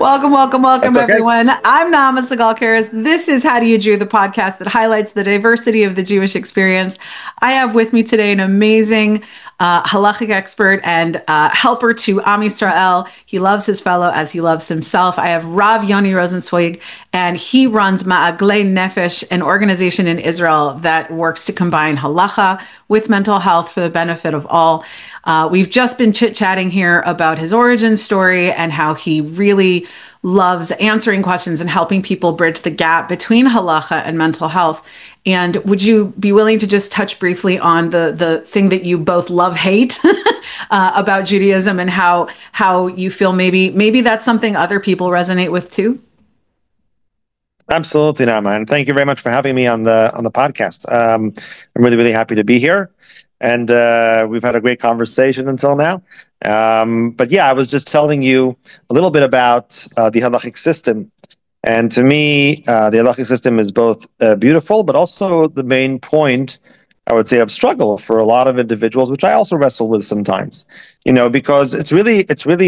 Welcome, That's okay. everyone. I'm Naama Segal-Karas. This is How Do You Jew, the podcast that highlights the diversity of the Jewish experience. I have with me today an amazing halachic expert and helper to Am Yisrael. He loves his fellow as he loves himself. I have Rav Yoni Rosenzweig, and he runs Ma'aglei Nefesh, an organization in Israel that works to combine halacha with mental health for the benefit of all. We've just been chit-chatting here about his origin story and how he really loves answering questions and helping people bridge the gap between halacha and mental health. And would you be willing to just touch briefly on the thing that you both love, hate about Judaism, and how you feel maybe that's something other people resonate with too? Absolutely, Naama, and thank you very much for having me on the podcast. I'm really happy to be here, and we've had a great conversation until now. But yeah, I was just telling you a little bit about the halachic system, and to me, the halachic system is both beautiful, but also the main point, I would say, of struggle for a lot of individuals, which I also wrestle with sometimes. Because it's really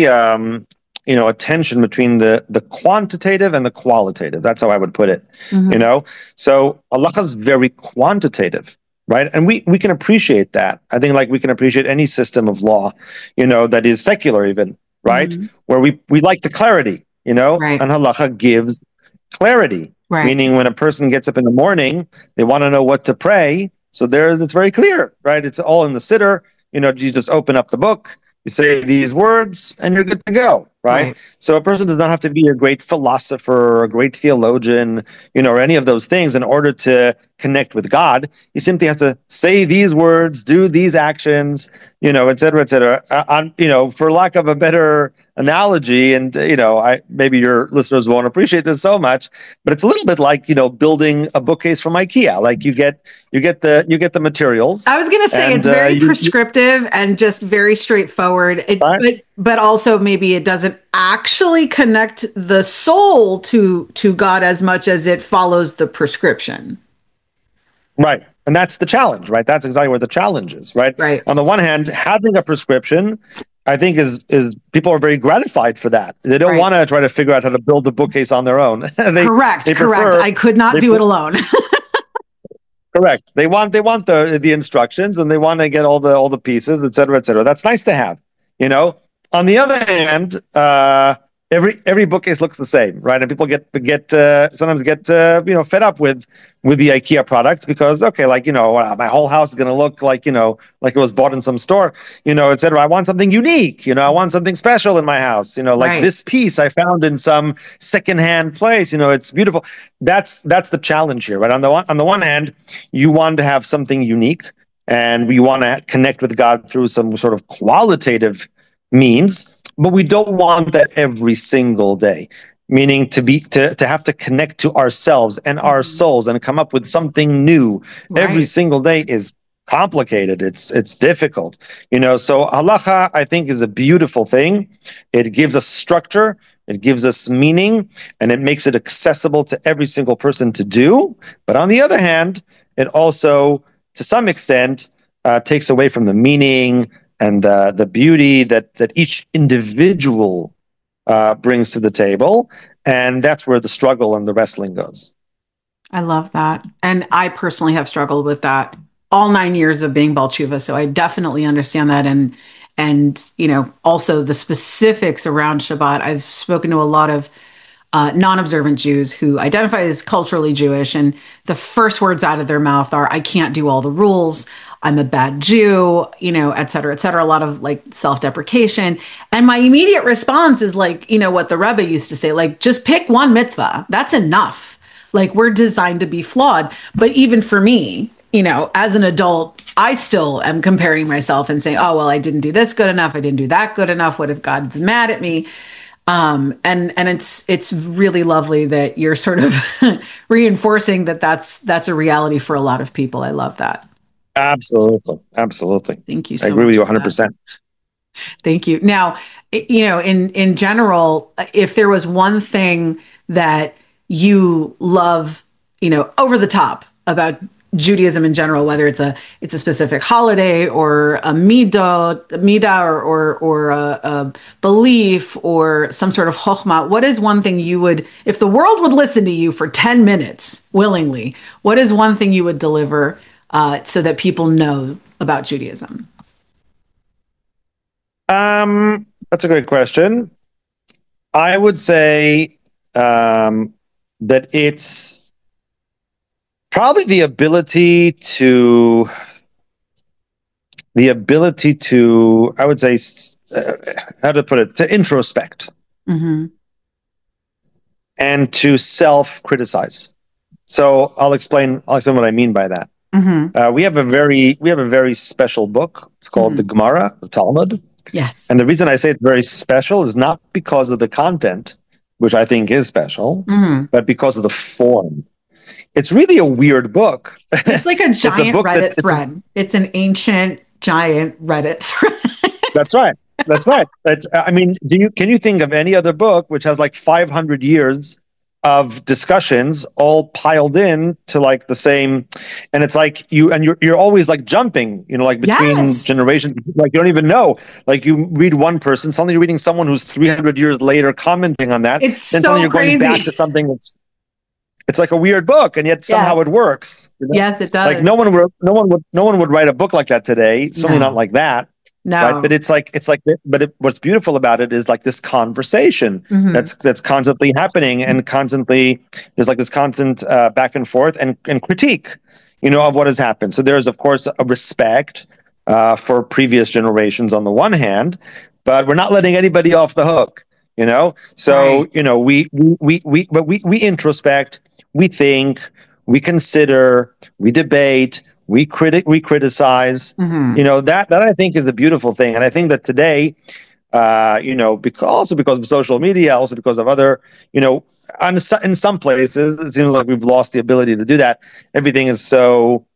a tension between the quantitative and the qualitative. That's how I would put it. Mm-hmm. So halacha is very quantitative, right? And we can appreciate that. I think like we can appreciate any system of law, that is secular even, right? Mm-hmm. Where we like the clarity, Right. and halacha gives clarity. Right. Meaning when a person gets up in the morning, they want to know what to pray. So it's very clear, right? It's all in the siddur. You just open up the book, you say these words, and you're good to go, right? So a person does not have to be a great philosopher or a great theologian, or any of those things in order to connect with God. He simply has to say these words, do these actions, et cetera, et cetera. For lack of a better analogy, and maybe your listeners won't appreciate this so much, but it's a little bit like building a bookcase from IKEA. Like you get the materials. I was going to say it's very prescriptive and just very straightforward. But also maybe it doesn't actually connect the soul to God as much as it follows the prescription. Right. And that's the challenge, right? That's exactly where the challenge is, right? Right. On the one hand, having a prescription, I think is people are very gratified for that. They don't want to try to figure out how to build a bookcase on their own. Correct. I could not do it alone. Correct. They want the instructions, and they want to get all the pieces, et cetera, et cetera. That's nice to have, On the other hand, every bookcase looks the same, right? And people sometimes get fed up with the IKEA products because my whole house is going to look like it was bought in some store, et cetera. I want something unique, I want something special in my house, like this piece I found in some secondhand place, it's beautiful. That's the challenge here, right? On the one hand, you want to have something unique, and we want to connect with God through some sort of qualitative means. But we don't want that every single day, meaning to have to connect to ourselves and our souls and come up with something new every single day is complicated. It's difficult, So halacha, I think, is a beautiful thing. It gives us structure, it gives us meaning, and it makes it accessible to every single person to do. But on the other hand, it also, to some extent, takes away from the meaning and the beauty that each individual brings to the table. And that's where the struggle and the wrestling goes. I love that. And I personally have struggled with that all 9 years of being Baal Tshuva. So I definitely understand that. And also the specifics around Shabbat. I've spoken to a lot of non-observant Jews who identify as culturally Jewish, and the first words out of their mouth are, I can't do all the rules, I'm a bad Jew, et cetera, et cetera. A lot of self-deprecation. And my immediate response is what the Rebbe used to say, just pick one mitzvah. That's enough. We're designed to be flawed. But even for me, as an adult, I still am comparing myself and saying, oh, well, I didn't do this good enough. I didn't do that good enough. What if God's mad at me? And it's really lovely that you're sort of reinforcing that's a reality for a lot of people. I love that. Absolutely. Thank you so much. I agree with you 100%. Thank you. Now, in general, if there was one thing that you love, over the top about Judaism in general, whether it's a specific holiday or a midah or a belief or some sort of chokhmah, what is one thing you would, if the world would listen to you for 10 minutes willingly, what is one thing you would deliver so that people know about Judaism? That's a great question. I would say that it's probably the ability to, I would say, how to put it, to introspect and to self-criticize. So I'll explain what I mean by that. We have a very special book. It's called the Gemara, the Talmud. Yes. And the reason I say it's very special is not because of the content, which I think is special, but because of the form. It's really a weird book. It's like a giant Reddit thread. It's an ancient giant Reddit thread. That's right. I mean, can you think of any other book which has like 500 years of discussions all piled in to like the same, and it's like you're always like jumping, like between generations, like you don't even know, like you read one person, suddenly you're reading someone who's 300 years later commenting on that, it's then so you're crazy. going back to something it's like a weird book, and yet somehow it works. Yes, it does. Like no one would write a book like that today. Certainly not like that. No, right? But what's beautiful about it is like this conversation that's constantly happening, and constantly there's like this constant back and forth and critique, of what has happened. So there's of course a respect for previous generations on the one hand, but we're not letting anybody off the hook. So right. We introspect, we think, we consider, we debate, we criticize. That I think is a beautiful thing, and I think that today, because of social media, also because of other, in some places it seems like we've lost the ability to do that. Everything is so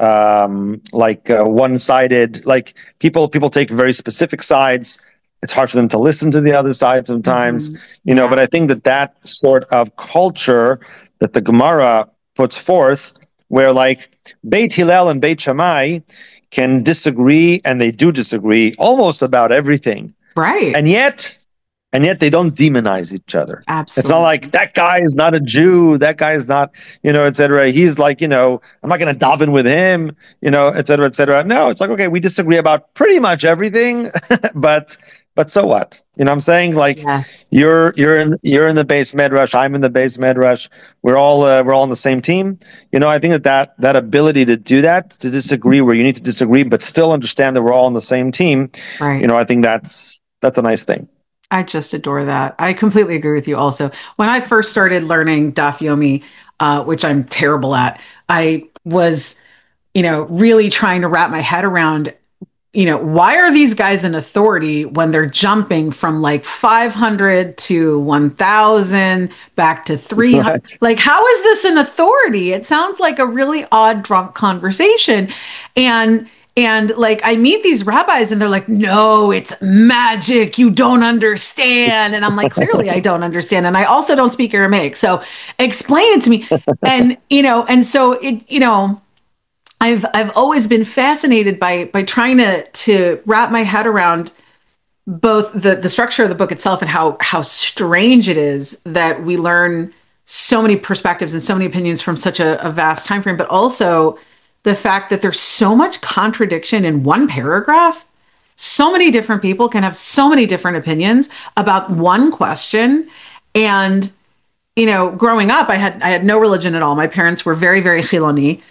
one-sided. Like people take very specific sides. It's hard for them to listen to the other side sometimes, but I think that sort of culture that the Gemara puts forth, where like Beit Hillel and Beit Shammai can disagree, and they do disagree almost about everything. Right. And yet they don't demonize each other. Absolutely. It's not like that guy is not a Jew, that guy is not, et cetera. He's like, I'm not going to daven with him, et cetera, et cetera. No, it's like, okay, we disagree about pretty much everything, but so what? I'm saying? Like, yes. you're in the base Medrash, I'm in the base Medrash. We're all on the same team. I think that ability to do that, to disagree where you need to disagree, but still understand that we're all on the same team. Right. I think that's a nice thing. I just adore that. I completely agree with you also. When I first started learning Daf Yomi, which I'm terrible at, I was, really trying to wrap my head around, why are these guys in authority when they're jumping from like 500 to 1,000 back to 300? Right. Like, how is this an authority? It sounds like a really odd drunk conversation. And like, I meet these rabbis and they're like, no, it's magic. You don't understand. And I'm like, clearly I don't understand. And I also don't speak Aramaic. So explain it to me. And, and so it, I've always been fascinated by trying to wrap my head around both the structure of the book itself and how strange it is that we learn so many perspectives and so many opinions from such a vast time frame, but also the fact that there's so much contradiction in one paragraph. So many different people can have so many different opinions about one question. And, growing up, I had no religion at all. My parents were very, very chiloni.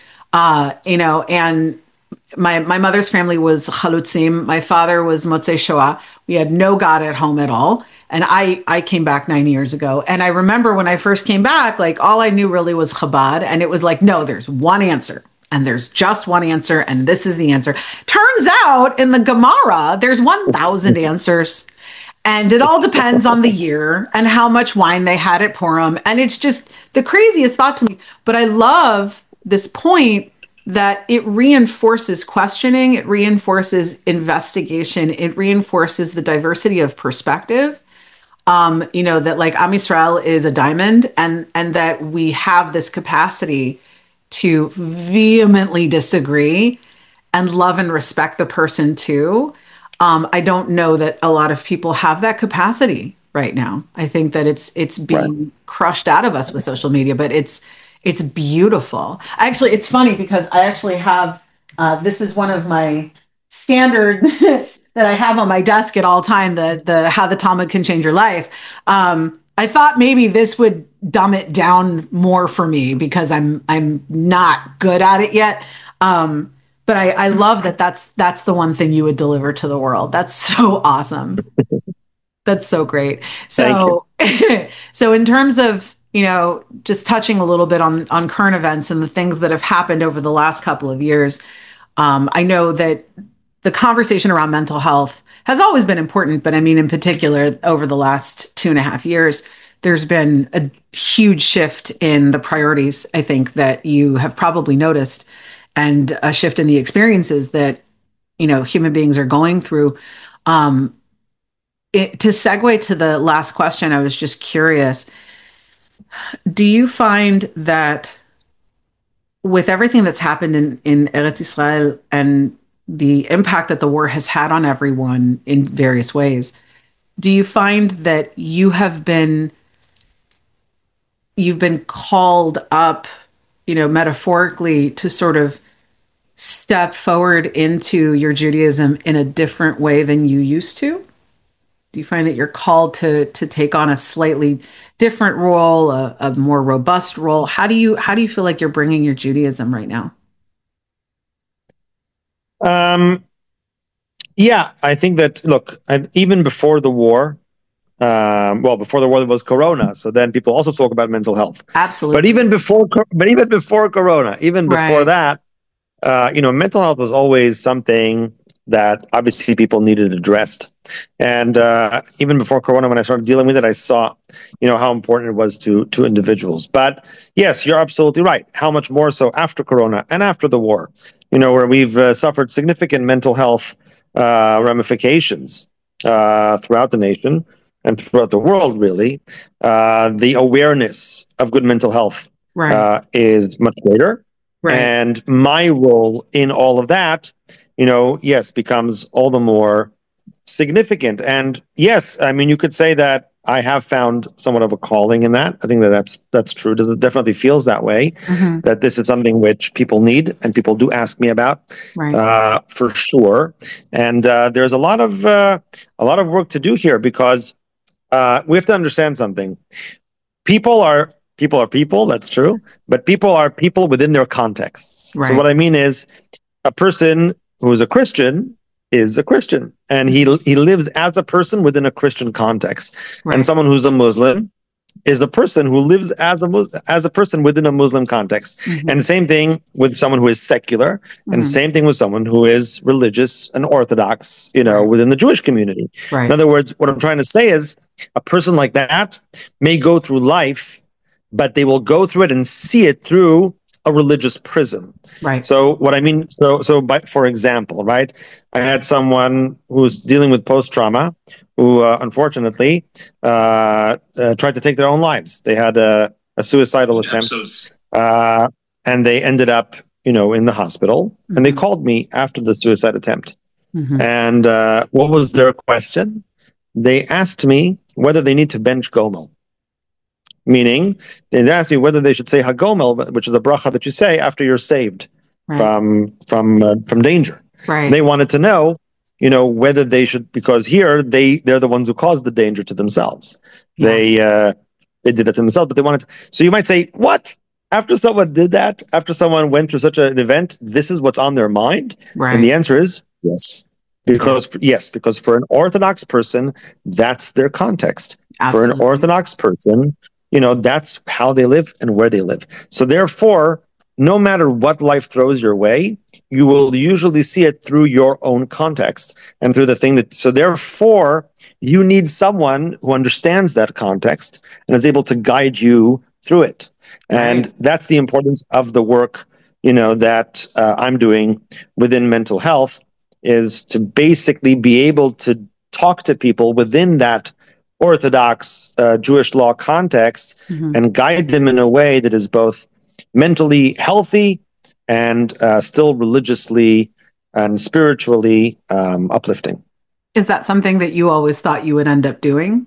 And my mother's family was chalutzim. My father was Motzei Shoah. We had no God at home at all. And I came back 9 years ago. And I remember when I first came back, like all I knew really was Chabad. And it was like, no, there's one answer. And there's just one answer. And this is the answer. Turns out in the Gemara, there's 1,000 answers. And it all depends on the year and how much wine they had at Purim. And it's just the craziest thought to me. But I love this point that it reinforces questioning, it reinforces investigation, it reinforces the diversity of perspective. That like Am Yisrael is a diamond, and that we have this capacity to vehemently disagree and love and respect the person too. I don't know that a lot of people have that capacity right now. I think that it's Right. being crushed out of us with social media, but it's beautiful. Actually, it's funny because I actually have this is one of my standard that I have on my desk at all time. The How the Talmud Can Change Your Life. I thought maybe this would dumb it down more for me because I'm not good at it yet. But I love that that's the one thing you would deliver to the world. That's so awesome. That's so great. Thank you. So so in terms of, just touching a little bit on current events and the things that have happened over the last couple of years, I know that the conversation around mental health has always been important, but I mean, in particular, over the last 2.5 years, there's been a huge shift in the priorities, I think, that you have probably noticed, and a shift in the experiences that, human beings are going through. Um, to segue to the last question, I was just curious, do you find that with everything that's happened in Eretz Israel and the impact that the war has had on everyone in various ways, do you find that you've been called up, metaphorically, to sort of step forward into your Judaism in a different way than you used to? Do you find that you're called to take on a slightly different role, a more robust role? How do you feel like you're bringing your Judaism right now? Um, yeah, I think that, look, even before the war, well, before the war there was Corona, so then people also talk about mental health. But Absolutely. even before Corona, even before Right. that, mental health was always something that obviously people needed addressed. And even before Corona, when I started dealing with it, I saw, how important it was to individuals. But yes, you're absolutely right. How much more so after Corona and after the war, where we've suffered significant mental health ramifications throughout the nation and throughout the world, really. The awareness of good mental health Right. is much greater. Right. And my role in all of that, yes, becomes all the more significant. And yes, I mean, you could say that I have found somewhat of a calling in that. I think that that's true. It definitely feels that way. Hmm. That this is something which people need and people do ask me about, Right. for sure. And there's a lot of work to do here because we have to understand something. People are people. That's true, but people are people within their contexts. So Right. what I mean is, a person who is a Christian is a Christian, and he lives as a person within a Christian context. And Right. someone who's a Muslim is the person who lives as a person within a Muslim context. And Hmm. the same thing with someone who is secular, and the Hmm. same thing with someone who is religious and Orthodox, Right. within the Jewish community. In Right. other words, what I'm trying to say is, a person like that may go through life, but they will go through it and see it through a religious prism. Right. So what I mean, for example, right, I had someone who's dealing with post trauma who unfortunately tried to take their own lives. They had a suicidal attempt, uh, and they ended up, in the hospital. And they Hmm. called me after the suicide attempt. Hmm. And what was their question? They asked me whether they need to bench Gomel, meaning they asked me whether they should say Hagomel, which is a bracha that you say after you're saved Right. from danger. Right. They wanted to know, whether they should, because here they're the ones who caused the danger to themselves. Yeah. They did that to themselves, but they wanted to, so you might say, what? After someone did that, after someone went through such an event, this is what's on their mind? And the Right. answer is yes. Because for an Orthodox person, that's their context. For an Absolutely. Orthodox person, that's how they live and where they live. So therefore, no matter what life throws your way, you will usually see it through your own context and through the thing that, so therefore, you need someone who understands that context and is able to guide you through it. And Right. that's the importance of the work, that I'm doing within mental health, is to basically be able to talk to people within that Orthodox Jewish law context Hmm. and guide them in a way that is both, mentally healthy and still religiously and spiritually uplifting. Is that something that you always thought you would end up doing?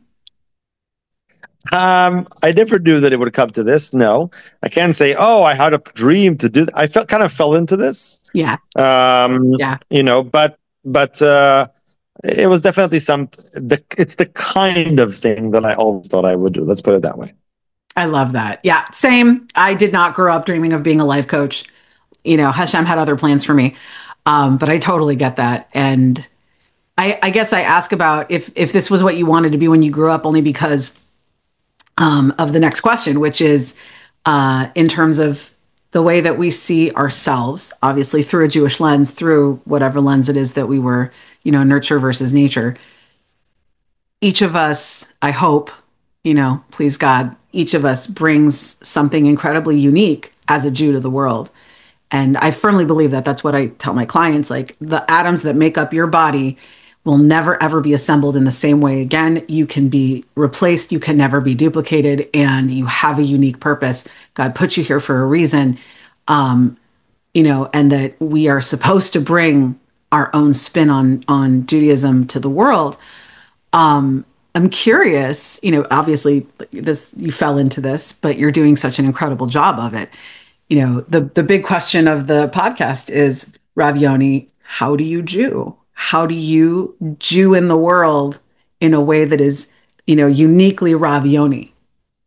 I never knew that it would come to this. No, I can't say, oh, I had a dream to do that. I felt kind of fell into this. Yeah. Yeah. But it was definitely it's the kind of thing that I always thought I would do. Let's put it that way. I love that. Yeah. Same. I did not grow up dreaming of being a life coach. Hashem had other plans for me. But I totally get that. And I guess I ask about if this was what you wanted to be when you grew up, only because of the next question, which is in terms of the way that we see ourselves, obviously through a Jewish lens, through whatever lens it is that we were, nurture versus nature. Each of us, I hope, please God, each of us brings something incredibly unique as a Jew to the world. And I firmly believe that that's what I tell my clients, like the atoms that make up your body will never, ever be assembled in the same way again. You can be replaced. You can never be duplicated. And you have a unique purpose. God put you here for a reason, and that we are supposed to bring our own spin on Judaism to the world. I'm curious, obviously you fell into this, but you're doing such an incredible job of it. The big question of the podcast is, Rav Yoni, how do you Jew? How do you Jew in the world in a way that is, uniquely Rav Yoni?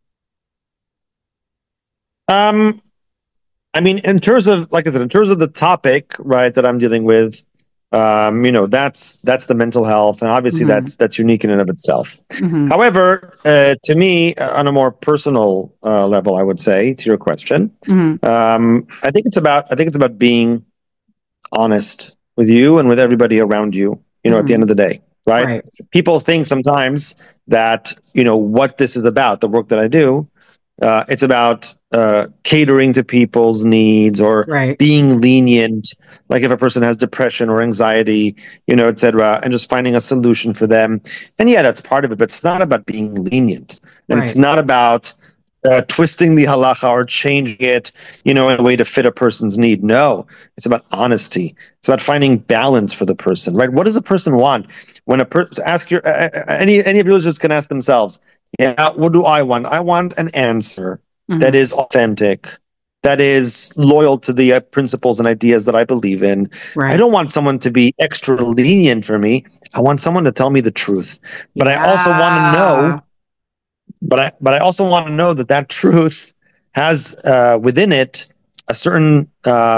I mean, in terms of, like I said, in terms of the topic, right, that I'm dealing with, that's the mental health, and obviously that's unique in and of itself. However, to me, on a more personal level, I would say, to your question, I think it's about being honest with you and with everybody around you. At the end of the day, right? People think sometimes that what this is about, the work that I do, it's about catering to people's needs or being lenient, like if a person has depression or anxiety, etc., and just finding a solution for them. And yeah, that's part of it, but it's not about being lenient, and it's not about twisting the halacha or changing it, in a way to fit a person's need. No, it's about honesty. It's about finding balance for the person, right? What does a person want? When a person ask your any of your listeners can ask themselves, yeah, what do I want? I want an answer that is authentic, that is loyal to the principles and ideas that I believe in. I don't want someone to be extra lenient for me. I want someone to tell me the truth. But I also want to know. But I also want to know that truth has within it a certain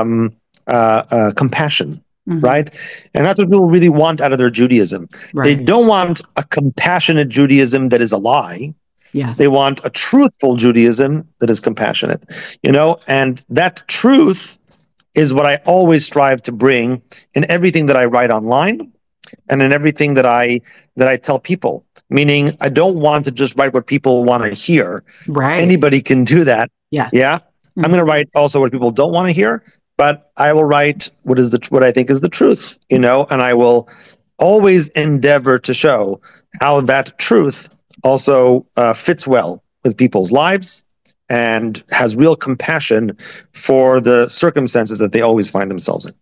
compassion, right? And that's what people really want out of their Judaism. They don't want a compassionate Judaism that is a lie. Yes. They want a truthful Judaism that is compassionate, and that truth is what I always strive to bring in everything that I write online and in everything that I tell people. Meaning, I don't want to just write what people want to hear. Right. Anybody can do that. Yes. Yeah. I'm going to write also what people don't want to hear, but I will write what I think is the truth, and I will always endeavor to show how that truth also fits well with people's lives and has real compassion for the circumstances that they always find themselves in.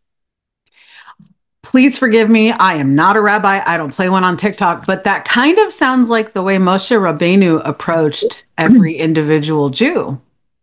Please forgive me. I am not a rabbi. I don't play one on TikTok, but that kind of sounds like the way Moshe Rabbeinu approached every individual Jew.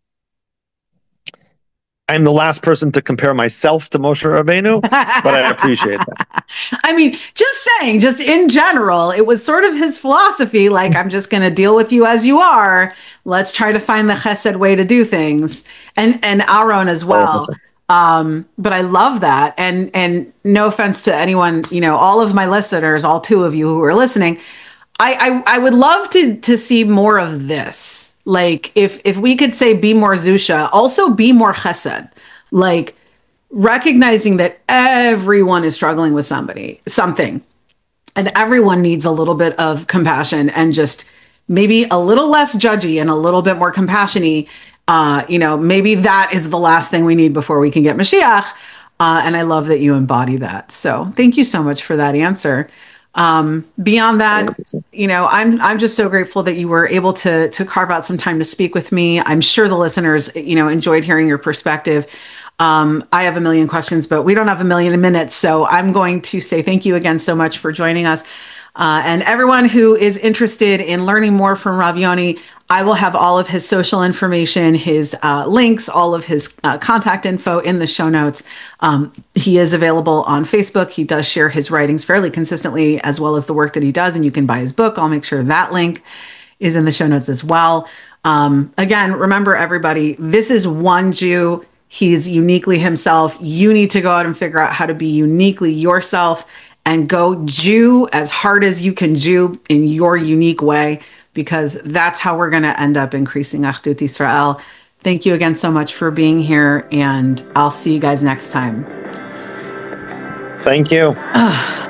I'm the last person to compare myself to Moshe Rabbeinu, but I appreciate that. I mean, just saying, just in general, it was sort of his philosophy, like, I'm just going to deal with you as you are. Let's try to find the chesed way to do things. And Aaron as well. But I love that. And no offense to anyone, all of my listeners, all two of you who are listening, I would love to see more of this. Like if we could say be more Zusha, also be more chesed, like recognizing that everyone is struggling with something, and everyone needs a little bit of compassion and just maybe a little less judgy and a little bit more compassion-y. Maybe that is the last thing we need before we can get Mashiach. And I love that you embody that. So thank you so much for that answer. Beyond that, I'm just so grateful that you were able to carve out some time to speak with me. I'm sure the listeners, enjoyed hearing your perspective. I have a million questions, but we don't have a million minutes. So I'm going to say thank you again so much for joining us. And everyone who is interested in learning more from Rav Yoni, I will have all of his social information, his links, all of his contact info in the show notes. He is available on Facebook. He does share his writings fairly consistently, as well as the work that he does, and you can buy his book. I'll make sure that link is in the show notes as well. Again, remember, everybody, this is one Jew. He's uniquely himself. You need to go out and figure out how to be uniquely yourself and go Jew as hard as you can Jew in your unique way, because that's how we're going to end up increasing Achdut Yisrael. Thank you again so much for being here, and I'll see you guys next time. Thank you.